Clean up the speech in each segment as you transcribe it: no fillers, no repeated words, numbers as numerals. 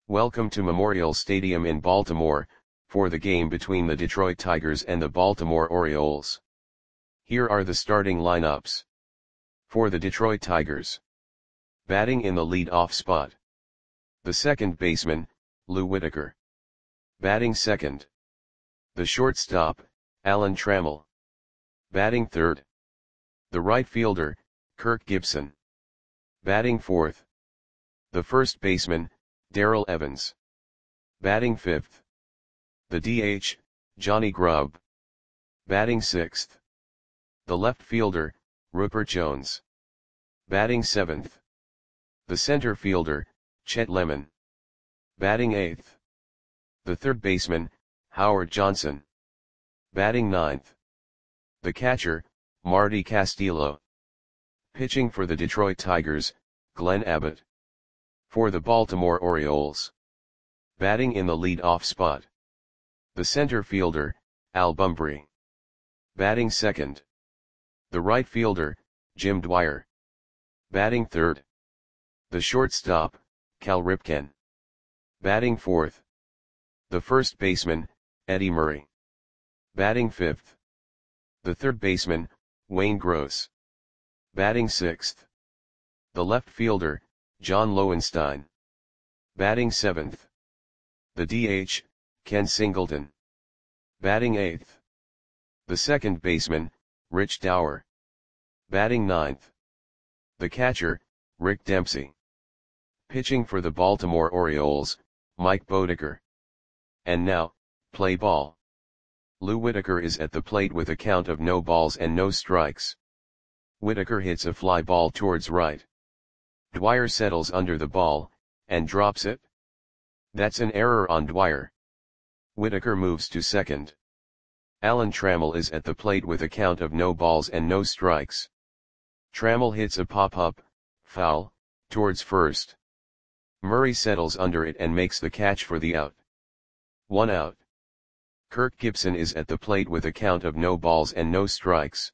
Welcome to Memorial Stadium in Baltimore, for the game between the Detroit Tigers and the Baltimore Orioles. Here are the starting lineups. For the Detroit Tigers. Batting in the lead-off spot. The second baseman, Lou Whitaker. Batting second. The shortstop, Alan Trammell. Batting third. The right fielder, Kirk Gibson. Batting fourth. The first baseman, Darrell Evans. Batting fifth. The DH, Johnny Grubb. Batting sixth. The left fielder, Rupert Jones. Batting seventh. The center fielder, Chet Lemon. Batting eighth. The third baseman, Howard Johnson. Batting ninth. The catcher, Marty Castillo. Pitching for the Detroit Tigers, Glenn Abbott. For the Baltimore Orioles. Batting in the lead-off spot. The center fielder, Al Bumbry. Batting second. The right fielder, Jim Dwyer. Batting third. The shortstop, Cal Ripken. Batting fourth. The first baseman, Eddie Murray. Batting fifth. The third baseman, Wayne Gross. Batting sixth. The left fielder, John Lowenstein. Batting seventh. The DH, Ken Singleton. Batting eighth. The second baseman, Rich Dower. Batting ninth. The catcher, Rick Dempsey. Pitching for the Baltimore Orioles, Mike Boddicker. And now, play ball. Lou Whitaker is at the plate with a count of no balls and no strikes. Whitaker hits a fly ball towards right. Dwyer settles under the ball, and drops it. That's an error on Dwyer. Whitaker moves to second. Alan Trammell is at the plate with a count of no balls and no strikes. Trammell hits a pop-up, foul, towards first. Murray settles under it and makes the catch for the out. 1 out. Kirk Gibson is at the plate with a count of no balls and no strikes.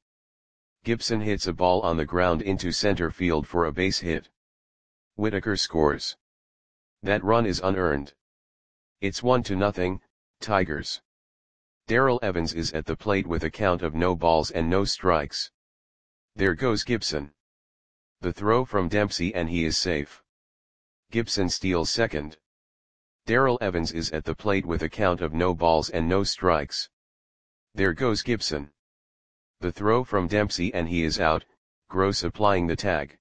Gibson hits a ball on the ground into center field for a base hit. Whitaker scores. That run is unearned. It's 1-0, Tigers. Darrell Evans is at the plate with a count of no balls and no strikes. There goes Gibson. The throw from Dempsey and he is safe. Gibson steals second. Darrell Evans is at the plate with a count of no balls and no strikes. There goes Gibson. The throw from Dempsey and he is out, Gross applying the tag.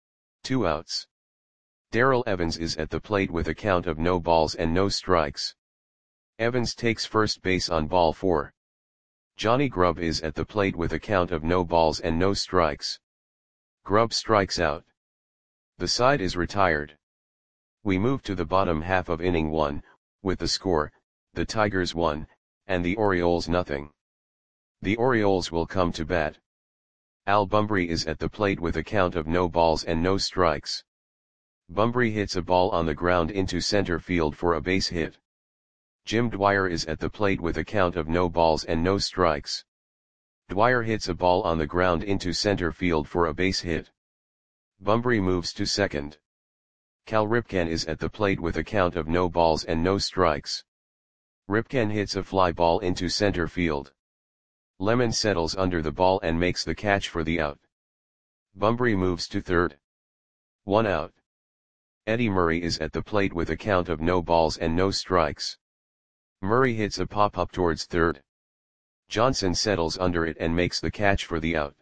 2 outs. Darrell Evans is at the plate with a count of no balls and no strikes. Evans takes first base on ball 4. Johnny Grubb is at the plate with a count of no balls and no strikes. Grubb strikes out. The side is retired. We move to the bottom half of inning 1, with the score, the Tigers 1, and the Orioles 0. The Orioles will come to bat. Al Bumbry is at the plate with a count of no balls and no strikes. Bumbry hits a ball on the ground into center field for a base hit. Jim Dwyer is at the plate with a count of no balls and no strikes. Dwyer hits a ball on the ground into center field for a base hit. Bumbry moves to second. Cal Ripken is at the plate with a count of no balls and no strikes. Ripken hits a fly ball into center field. Lemon settles under the ball and makes the catch for the out. Bumbry moves to third. 1 out. Eddie Murray is at the plate with a count of no balls and no strikes. Murray hits a pop-up towards third. Johnson settles under it and makes the catch for the out.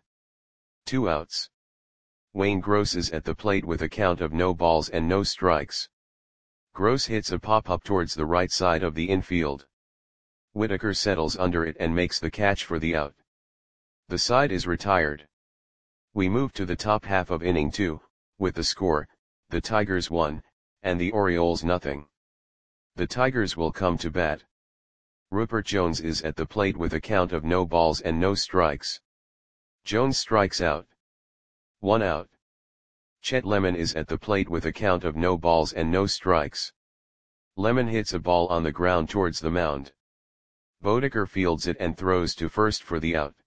2 outs. Wayne Gross is at the plate with a count of no balls and no strikes. Gross hits a pop-up towards the right side of the infield. Whitaker settles under it and makes the catch for the out. The side is retired. We move to the top half of inning 2, with the score, the Tigers 1, and the Orioles 0. The Tigers will come to bat. Rupert Jones is at the plate with a count of no balls and no strikes. Jones strikes out. 1 out. Chet Lemon is at the plate with a count of no balls and no strikes. Lemon hits a ball on the ground towards the mound. Boddicker fields it and throws to first for the out.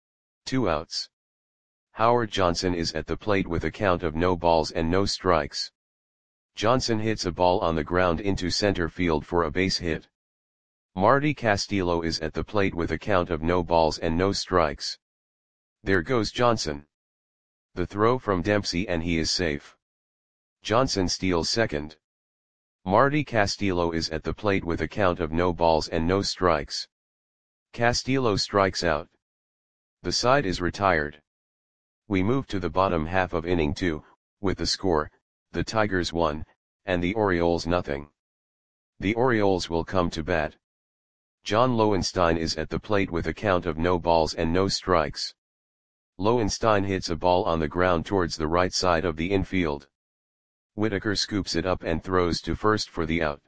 2 outs. Howard Johnson is at the plate with a count of no balls and no strikes. Johnson hits a ball on the ground into center field for a base hit. Marty Castillo is at the plate with a count of no balls and no strikes. There goes Johnson. The throw from Dempsey and he is safe. Johnson steals second. Marty Castillo is at the plate with a count of no balls and no strikes. Castillo strikes out. The side is retired. We move to the bottom half of inning 2, with the score, the Tigers 1, and the Orioles nothing. The Orioles will come to bat. John Lowenstein is at the plate with a count of no balls and no strikes. Lowenstein hits a ball on the ground towards the right side of the infield. Whitaker scoops it up and throws to first for the out.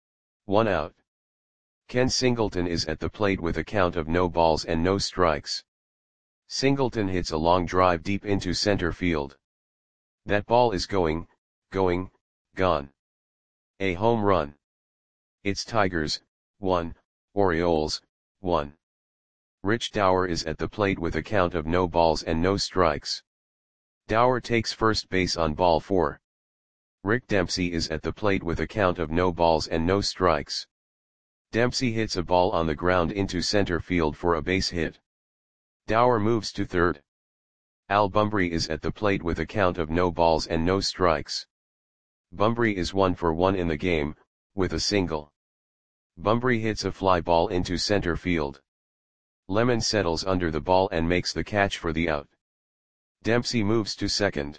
1 out. Ken Singleton is at the plate with a count of no balls and no strikes. Singleton hits a long drive deep into center field. That ball is going, gone. A home run. It's Tigers, 1, Orioles, 1. Rich Dower is at the plate with a count of no balls and no strikes. Dower takes first base on ball 4. Rick Dempsey is at the plate with a count of no balls and no strikes. Dempsey hits a ball on the ground into center field for a base hit. Dower moves to third. Al Bumbry is at the plate with a count of no balls and no strikes. Bumbry is 1 for 1 in the game, with a single. Bumbry hits a fly ball into center field. Lemon settles under the ball and makes the catch for the out. Dempsey moves to second.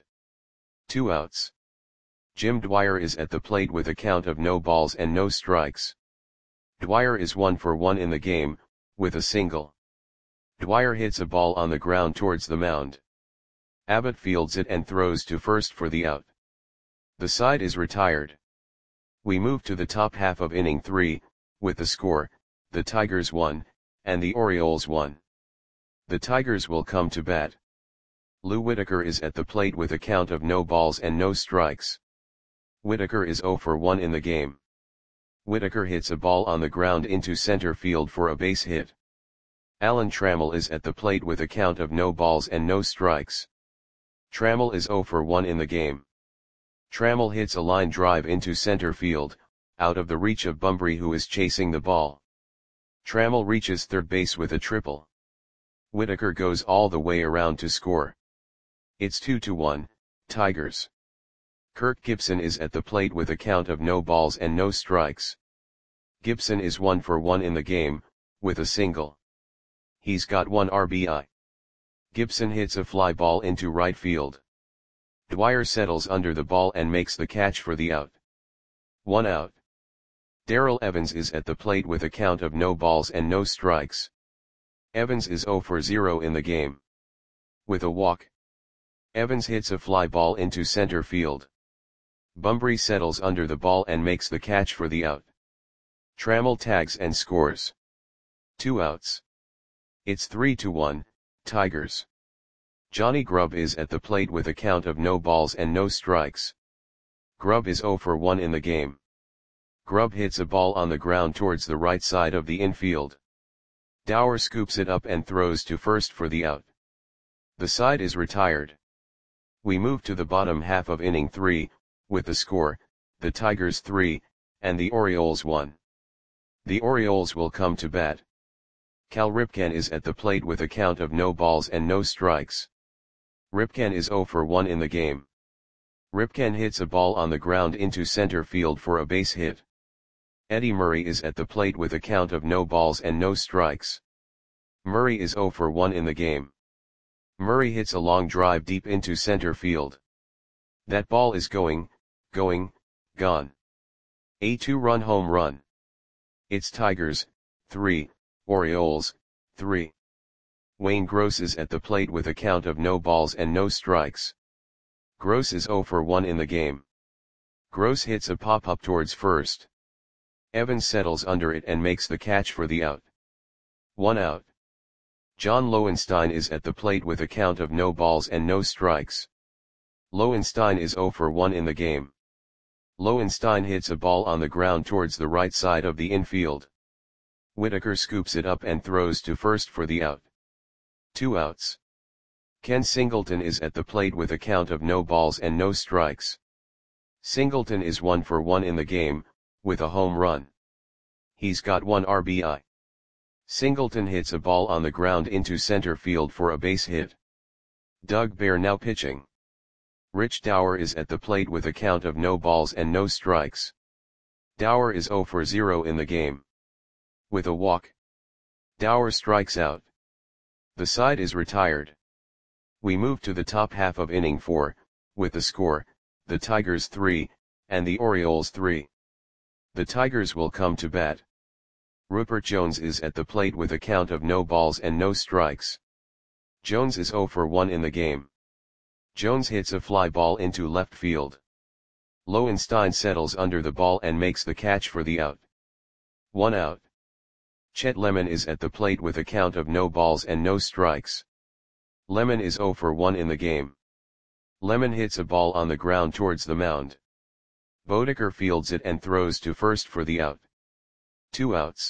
2 outs. Jim Dwyer is at the plate with a count of no balls and no strikes. Dwyer is 1 for 1 in the game, with a single. Dwyer hits a ball on the ground towards the mound. Abbott fields it and throws to first for the out. The side is retired. We move to the top half of inning 3, with the score, the Tigers 1, and the Orioles 1. The Tigers will come to bat. Lou Whitaker is at the plate with a count of no balls and no strikes. Whitaker is 0 for 1 in the game. Whitaker hits a ball on the ground into center field for a base hit. Alan Trammell is at the plate with a count of no balls and no strikes. Trammell is 0 for 1 in the game. Trammell hits a line drive into center field, out of the reach of Bumbry who is chasing the ball. Trammell reaches third base with a triple. Whitaker goes all the way around to score. It's 2-1, Tigers. Kirk Gibson is at the plate with a count of no balls and no strikes. Gibson is 1 for 1 in the game, with a single. He's got 1 RBI. Gibson hits a fly ball into right field. Dwyer settles under the ball and makes the catch for the out. 1 out. Darrell Evans is at the plate with a count of no balls and no strikes. Evans is 0 for 0 in the game. With a walk. Evans hits a fly ball into center field. Bumbry settles under the ball and makes the catch for the out. Trammell tags and scores. 2 outs. It's 3-1, Tigers. Johnny Grubb is at the plate with a count of no balls and no strikes. Grubb is 0 for 1 in the game. Grubb hits a ball on the ground towards the right side of the infield. Dower scoops it up and throws to first for the out. The side is retired. We move to the bottom half of inning 3, with the score, the Tigers 3, and the Orioles 1. The Orioles will come to bat. Cal Ripken is at the plate with a count of no balls and no strikes. Ripken is 0 for 1 in the game. Ripken hits a ball on the ground into center field for a base hit. Eddie Murray is at the plate with a count of no balls and no strikes. Murray is 0 for 1 in the game. Murray hits a long drive deep into center field. That ball is going, gone. A 2-run home run. It's Tigers, 3, Orioles, 3. Wayne Gross is at the plate with a count of no balls and no strikes. Gross is 0 for 1 in the game. Gross hits a pop-up towards first. Evans settles under it and makes the catch for the out. 1 out. John Lowenstein is at the plate with a count of no balls and no strikes. Lowenstein is 0 for 1 in the game. Lowenstein hits a ball on the ground towards the right side of the infield. Whitaker scoops it up and throws to first for the out. 2 outs. Ken Singleton is at the plate with a count of no balls and no strikes. Singleton is 1 for 1 in the game, with a home run. He's got 1 RBI. Singleton hits a ball on the ground into center field for a base hit. Doug Bear now pitching. Rich Dower is at the plate with a count of no balls and no strikes. Dower is 0 for 0 in the game. With a walk, Dower strikes out. The side is retired. We move to the top half of inning 4, with the score, the Tigers 3, and the Orioles 3. The Tigers will come to bat. Rupert Jones is at the plate with a count of no balls and no strikes. Jones is 0 for 1 in the game. Jones hits a fly ball into left field. Lowenstein settles under the ball and makes the catch for the out. 1 out. Chet Lemon is at the plate with a count of no balls and no strikes. Lemon is 0 for 1 in the game. Lemon hits a ball on the ground towards the mound. Bodeker fields it and throws to first for the out. 2 outs.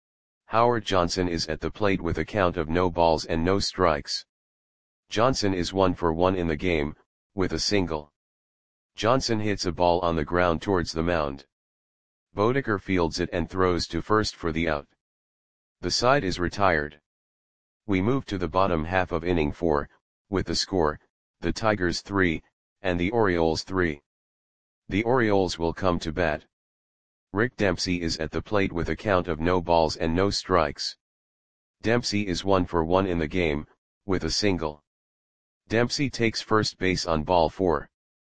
Howard Johnson is at the plate with a count of no balls and no strikes. Johnson is 1 for 1 in the game, with a single. Johnson hits a ball on the ground towards the mound. Bodeker fields it and throws to first for the out. The side is retired. We move to the bottom half of inning 4, with the score, the Tigers 3, and the Orioles 3. The Orioles will come to bat. Rick Dempsey is at the plate with a count of no balls and no strikes. Dempsey is 1 for 1 in the game, with a single. Dempsey takes first base on ball 4.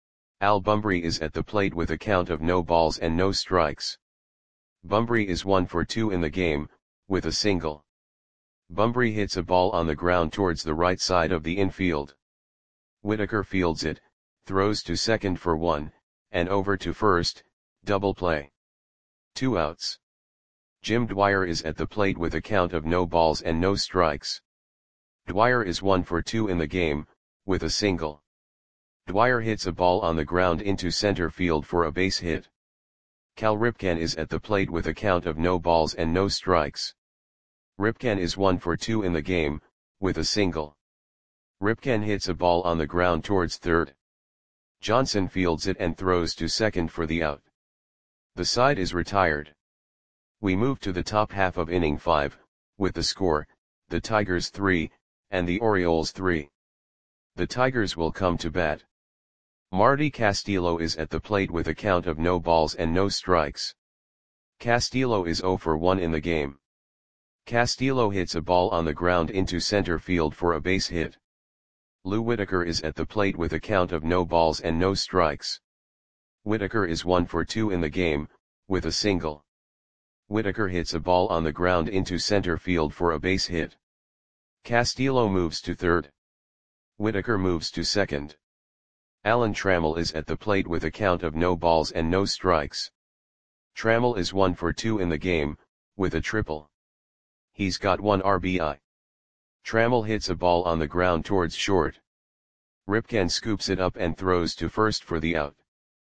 Al Bumbry is at the plate with a count of no balls and no strikes. Bumbry is 1 for 2 in the game, with a single. Bumbry hits a ball on the ground towards the right side of the infield. Whitaker fields it, throws to second for 1, and over to first, double play. 2 outs. Jim Dwyer is at the plate with a count of no balls and no strikes. Dwyer is 1 for 2 in the game, with a single. Dwyer hits a ball on the ground into center field for a base hit. Cal Ripken is at the plate with a count of no balls and no strikes. Ripken is 1 for 2 in the game, with a single. Ripken hits a ball on the ground towards third. Johnson fields it and throws to second for the out. The side is retired. We move to the top half of inning 5, with the score, the Tigers 3, and the Orioles 3. The Tigers will come to bat. Marty Castillo is at the plate with a count of no balls and no strikes. Castillo is 0 for 1 in the game. Castillo hits a ball on the ground into center field for a base hit. Lou Whitaker is at the plate with a count of no balls and no strikes. Whitaker is 1 for 2 in the game, with a single. Whitaker hits a ball on the ground into center field for a base hit. Castillo moves to third. Whitaker moves to second. Alan Trammell is at the plate with a count of no balls and no strikes. Trammell is 1 for 2 in the game, with a triple. He's got 1 RBI. Trammell hits a ball on the ground towards short. Ripken scoops it up and throws to first for the out.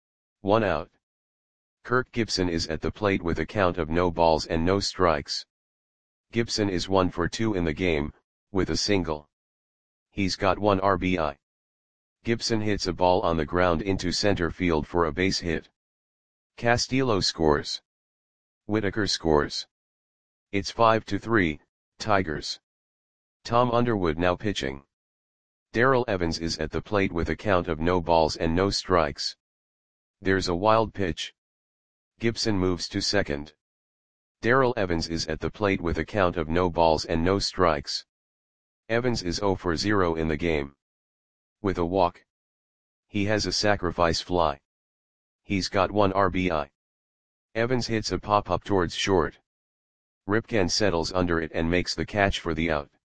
1 out. Kirk Gibson is at the plate with a count of no balls and no strikes. Gibson is 1 for 2 in the game, with a single. He's got 1 RBI. Gibson hits a ball on the ground into center field for a base hit. Castillo scores. Whitaker scores. It's 5-3, Tigers. Tom Underwood now pitching. Darrell Evans is at the plate with a count of no balls and no strikes. There's a wild pitch. Gibson moves to second. Darrell Evans is at the plate with a count of no balls and no strikes. Evans is 0 for 0 in the game. With a walk. He has a sacrifice fly. He's got 1 RBI. Evans hits a pop-up towards short. Ripken settles under it and makes the catch for the out.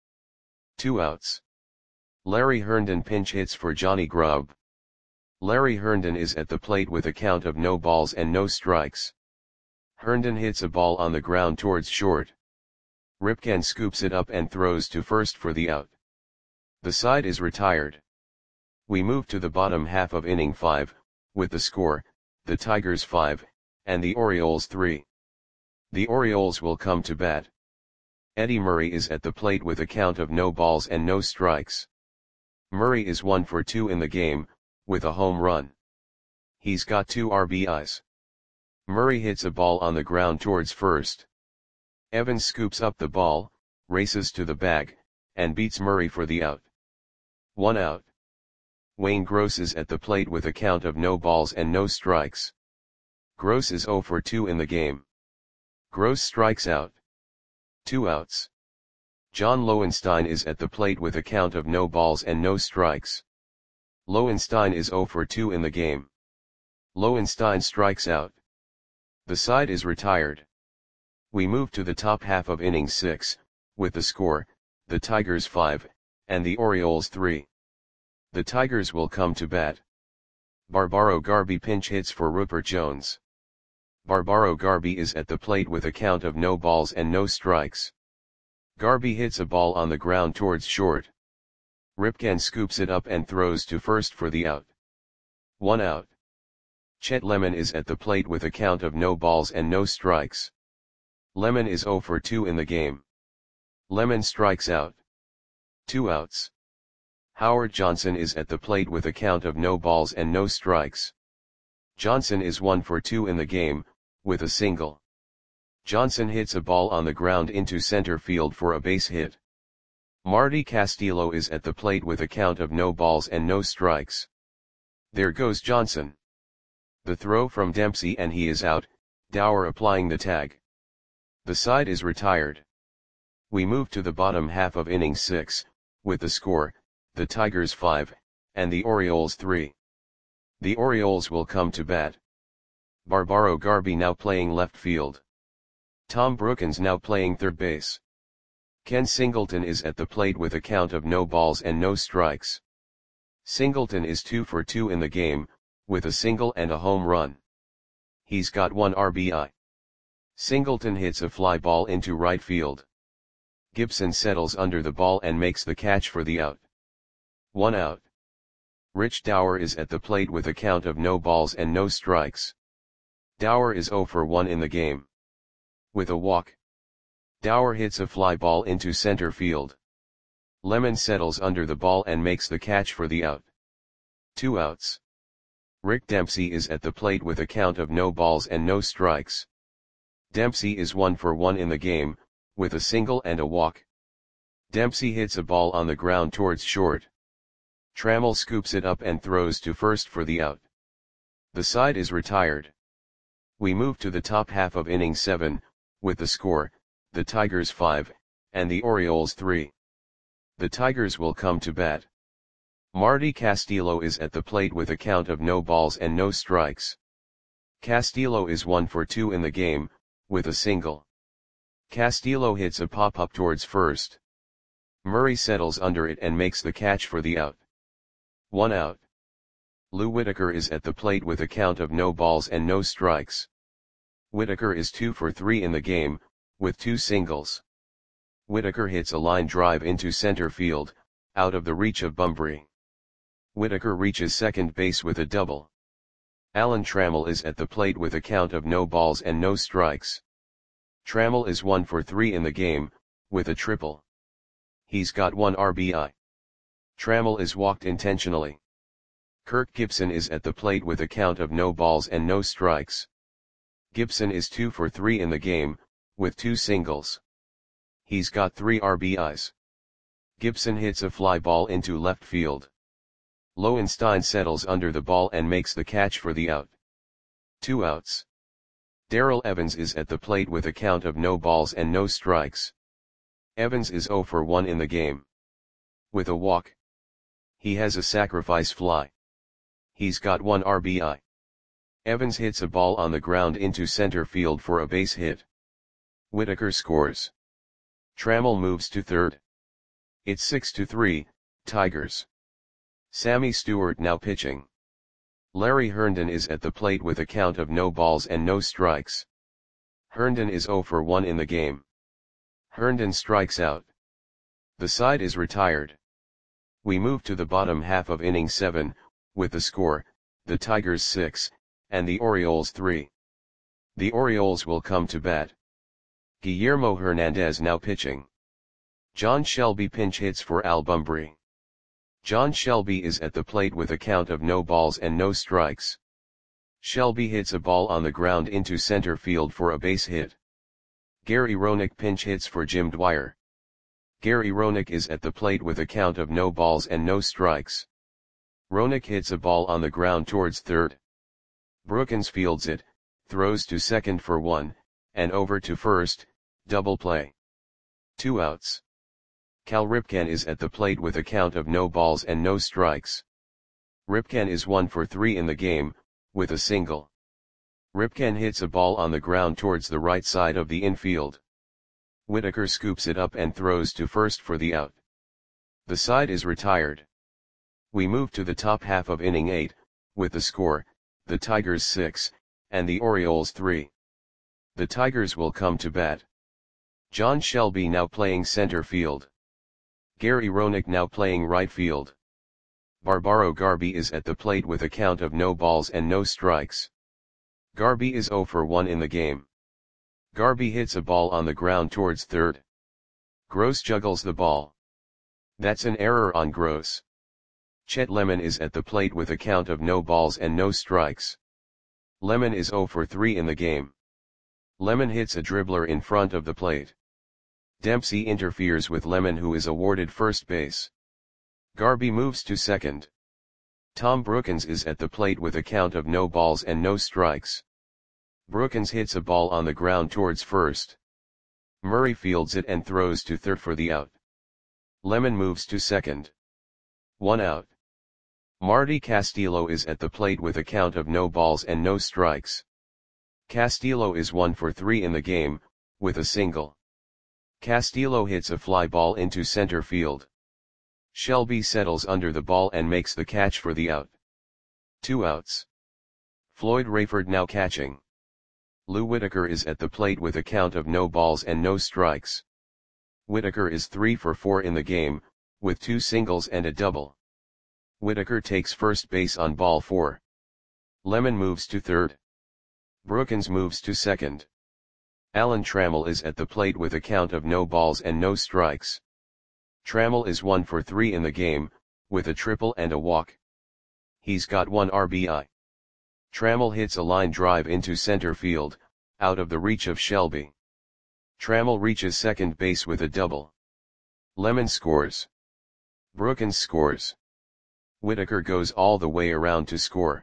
2 outs. Larry Herndon pinch hits for Johnny Grubb. Larry Herndon is at the plate with a count of no balls and no strikes. Herndon hits a ball on the ground towards short. Ripken scoops it up and throws to first for the out. The side is retired. We move to the bottom half of inning 5, with the score, the Tigers 5, and the Orioles 3. The Orioles will come to bat. Eddie Murray is at the plate with a count of no balls and no strikes. Murray is 1 for 2 in the game, with a home run. He's got 2 RBIs. Murray hits a ball on the ground towards first. Evans scoops up the ball, races to the bag, and beats Murray for the out. 1 out. Wayne Gross is at the plate with a count of no balls and no strikes. Gross is 0 for 2 in the game. Gross strikes out. 2 outs. John Lowenstein is at the plate with a count of no balls and no strikes. Lowenstein is 0 for 2 in the game. Lowenstein strikes out. The side is retired. We move to the top half of inning 6, with the score, the Tigers 5, and the Orioles 3. The Tigers will come to bat. Barbaro Garby pinch hits for Rupert Jones. Barbaro Garby is at the plate with a count of no balls and no strikes. Garby hits a ball on the ground towards short. Ripken scoops it up and throws to first for the out. 1 out. Chet Lemon is at the plate with a count of no balls and no strikes. Lemon is 0 for 2 in the game. Lemon strikes out. 2 outs. Howard Johnson is at the plate with a count of no balls and no strikes. Johnson is 1 for 2 in the game, with a single. Johnson hits a ball on the ground into center field for a base hit. Marty Castillo is at the plate with a count of no balls and no strikes. There goes Johnson. The throw from Dempsey and he is out, Dower applying the tag. The side is retired. We move to the bottom half of inning 6, with the score, the Tigers 5, and the Orioles 3. The Orioles will come to bat. Barbaro Garby now playing left field. Tom Brookins now playing third base. Ken Singleton is at the plate with a count of no balls and no strikes. Singleton is 2 for 2 in the game, with a single and a home run. He's got 1 RBI. Singleton hits a fly ball into right field. Gibson settles under the ball and makes the catch for the out. 1 out. Rich Dower is at the plate with a count of no balls and no strikes. Dower is 0 for 1 in the game. With a walk. Dower hits a fly ball into center field. Lemon settles under the ball and makes the catch for the out. 2 outs. Rick Dempsey is at the plate with a count of no balls and no strikes. Dempsey is 1 for 1 in the game, with a single and a walk. Dempsey hits a ball on the ground towards short. Trammell scoops it up and throws to first for the out. The side is retired. We move to the top half of inning 7, with the score, the Tigers 5, and the Orioles 3. The Tigers will come to bat. Marty Castillo is at the plate with a count of no balls and no strikes. Castillo is 1 for 2 in the game, with a single. Castillo hits a pop-up towards first. Murray settles under it and makes the catch for the out. 1 out. Lou Whitaker is at the plate with a count of no balls and no strikes. Whitaker is 2 for 3 in the game, with 2 singles. Whitaker hits a line drive into center field, out of the reach of Bunbury. Whitaker reaches second base with a double. Alan Trammell is at the plate with a count of no balls and no strikes. Trammell is 1 for 3 in the game, with a triple. He's got 1 RBI. Trammell is walked intentionally. Kirk Gibson is at the plate with a count of no balls and no strikes. Gibson is 2 for 3 in the game, with 2 singles. He's got 3 RBIs. Gibson hits a fly ball into left field. Lowenstein settles under the ball and makes the catch for the out. 2 outs. Darrell Evans is at the plate with a count of no balls and no strikes. Evans is 0 for 1 in the game. With a walk. He has a sacrifice fly. He's got 1 RBI. Evans hits a ball on the ground into center field for a base hit. Whitaker scores. Trammell moves to third. It's 6-3, Tigers. Sammy Stewart now pitching. Larry Herndon is at the plate with a count of no balls and no strikes. Herndon is 0 for 1 in the game. Herndon strikes out. The side is retired. We move to the bottom half of inning 7, with the score, the Tigers 6, and the Orioles 3. The Orioles will come to bat. Guillermo Hernandez now pitching. John Shelby pinch hits for Al Bunbury. John Shelby is at the plate with a count of no balls and no strikes. Shelby hits a ball on the ground into center field for a base hit. Gary Roenick pinch hits for Jim Dwyer. Gary Roenick is at the plate with a count of no balls and no strikes. Roenick hits a ball on the ground towards third. Brookins fields it, throws to second for 1, and over to first, double play. 2 outs. Cal Ripken is at the plate with a count of no balls and no strikes. Ripken is 1 for 3 in the game, with a single. Ripken hits a ball on the ground towards the right side of the infield. Whitaker scoops it up and throws to first for the out. The side is retired. We move to the top half of inning 8, with the score, the Tigers 6, and the Orioles 3. The Tigers will come to bat. John Shelby now playing center field. Gary Roenick now playing right field. Barbaro Garby is at the plate with a count of no balls and no strikes. Garby is 0 for 1 in the game. Garby hits a ball on the ground towards third. Gross juggles the ball. That's an error on Gross. Chet Lemon is at the plate with a count of no balls and no strikes. Lemon is 0 for 3 in the game. Lemon hits a dribbler in front of the plate. Dempsey interferes with Lemon, who is awarded first base. Garby moves to second. Tom Brookins is at the plate with a count of no balls and no strikes. Brookins hits a ball on the ground towards first. Murray fields it and throws to third for the out. Lemon moves to second. 1 out. Marty Castillo is at the plate with a count of no balls and no strikes. Castillo is 1 for 3 in the game, with a single. Castillo hits a fly ball into center field. Shelby settles under the ball and makes the catch for the out. 2 outs. Floyd Rayford now catching. Lou Whitaker is at the plate with a count of no balls and no strikes. Whitaker is 3 for 4 in the game, with 2 singles and a double. Whitaker takes first base on ball 4. Lemon moves to third. Brookins moves to second. Alan Trammell is at the plate with a count of no balls and no strikes. Trammell is 1 for 3 in the game, with a triple and a walk. He's got 1 RBI. Trammell hits a line drive into center field, out of the reach of Shelby. Trammell reaches second base with a double. Lemon scores. Brookins scores. Whitaker goes all the way around to score.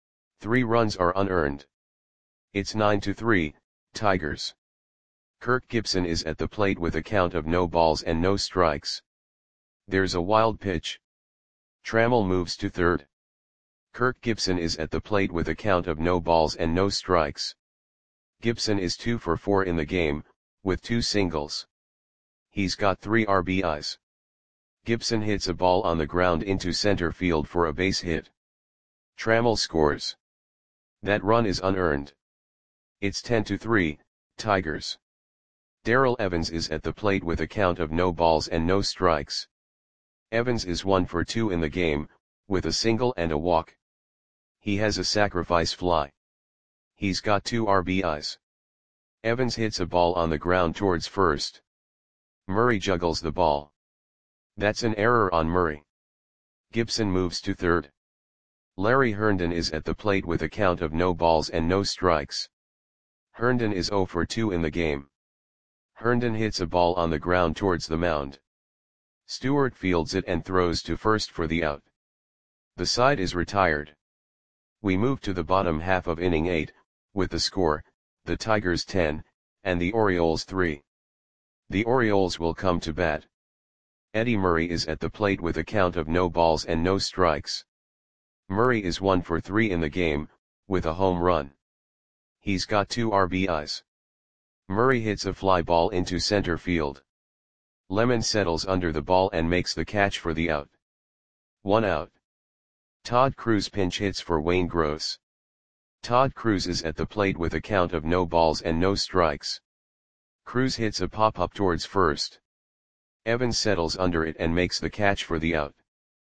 3 runs are unearned. It's 9-3, Tigers. Kirk Gibson is at the plate with a count of no balls and no strikes. There's a wild pitch. Trammell moves to third. Kirk Gibson is at the plate with a count of no balls and no strikes. Gibson is 2 for 4 in the game, with 2 singles. He's got 3 RBIs. Gibson hits a ball on the ground into center field for a base hit. Trammell scores. That run is unearned. It's 10-3, Tigers. Darrell Evans is at the plate with a count of no balls and no strikes. Evans is 1 for 2 in the game, with a single and a walk. He has a sacrifice fly. He's got 2 RBIs. Evans hits a ball on the ground towards first. Murray juggles the ball. That's an error on Murray. Gibson moves to third. Larry Herndon is at the plate with a count of no balls and no strikes. Herndon is 0 for 2 in the game. Herndon hits a ball on the ground towards the mound. Stewart fields it and throws to first for the out. The side is retired. We move to the bottom half of inning 8, with the score, the Tigers 10, and the Orioles 3. The Orioles will come to bat. Eddie Murray is at the plate with a count of no balls and no strikes. Murray is 1 for 3 in the game, with a home run. He's got 2 RBIs. Murray hits a fly ball into center field. Lemon settles under the ball and makes the catch for the out. 1 out. Todd Cruz pinch hits for Wayne Gross. Todd Cruz is at the plate with a count of no balls and no strikes. Cruz hits a pop-up towards first. Evans settles under it and makes the catch for the out.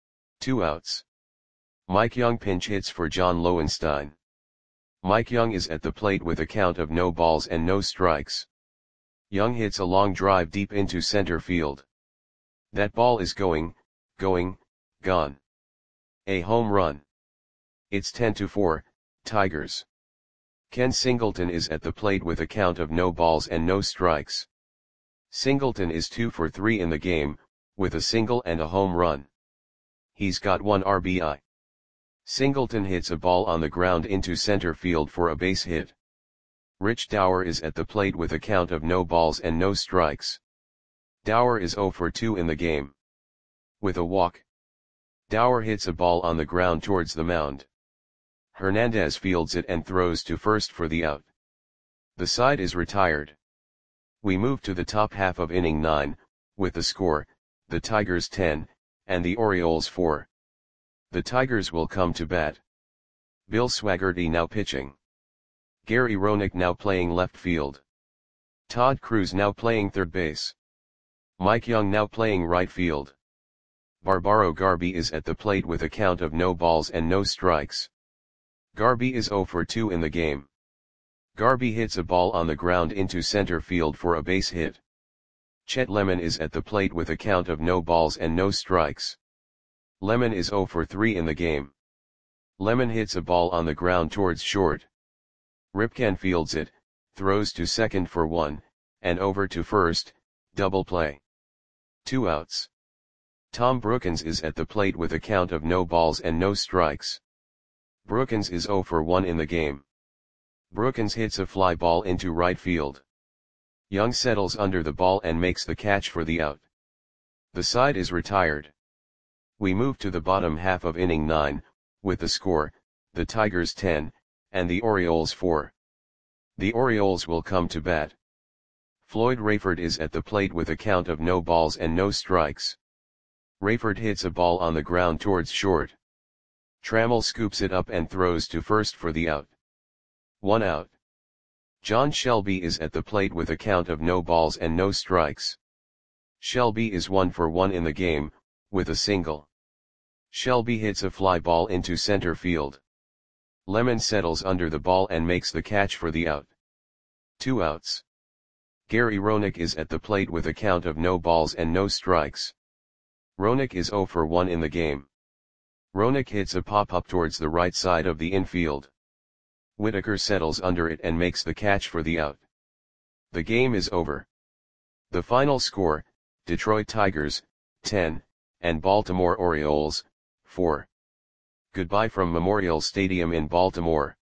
2 outs. Mike Young pinch hits for John Lowenstein. Mike Young is at the plate with a count of no balls and no strikes. Young hits a long drive deep into center field. That ball is gone. A home run. It's 10-4, Tigers. Ken Singleton is at the plate with a count of no balls and no strikes. Singleton is 2 for 3 in the game, with a single and a home run. He's got 1 RBI. Singleton hits a ball on the ground into center field for a base hit. Rich Dower is at the plate with a count of no balls and no strikes. Dower is 0 for 2 in the game. With a walk, Dower hits a ball on the ground towards the mound. Hernandez fields it and throws to first for the out. The side is retired. We move to the top half of inning 9, with the score, the Tigers 10, and the Orioles 4. The Tigers will come to bat. Bill Swaggerty now pitching. Gary Roenick now playing left field. Todd Cruz now playing third base. Mike Young now playing right field. Barbaro Garby is at the plate with a count of no balls and no strikes. Garby is 0 for 2 in the game. Garby hits a ball on the ground into center field for a base hit. Chet Lemon is at the plate with a count of no balls and no strikes. Lemon is 0 for 3 in the game. Lemon hits a ball on the ground towards short. Ripken fields it, throws to second for 1, and over to first, double play. 2 outs. Tom Brookens is at the plate with a count of no balls and no strikes. Brookens is 0 for 1 in the game. Brookens hits a fly ball into right field. Young settles under the ball and makes the catch for the out. The side is retired. We move to the bottom half of inning 9, with the score, the Tigers 10, and the Orioles 4. The Orioles will come to bat. Floyd Rayford is at the plate with a count of no balls and no strikes. Rayford hits a ball on the ground towards short. Trammell scoops it up and throws to first for the out. 1 out. John Shelby is at the plate with a count of no balls and no strikes. Shelby is 1 for 1 in the game, with a single. Shelby hits a fly ball into center field. Lemon settles under the ball and makes the catch for the out. 2 outs. Gary Roenick is at the plate with a count of no balls and no strikes. Roenick is 0 for 1 in the game. Roenick hits a pop-up towards the right side of the infield. Whitaker settles under it and makes the catch for the out. The game is over. The final score, Detroit Tigers, 10, and Baltimore Orioles, 4. Goodbye from Memorial Stadium in Baltimore.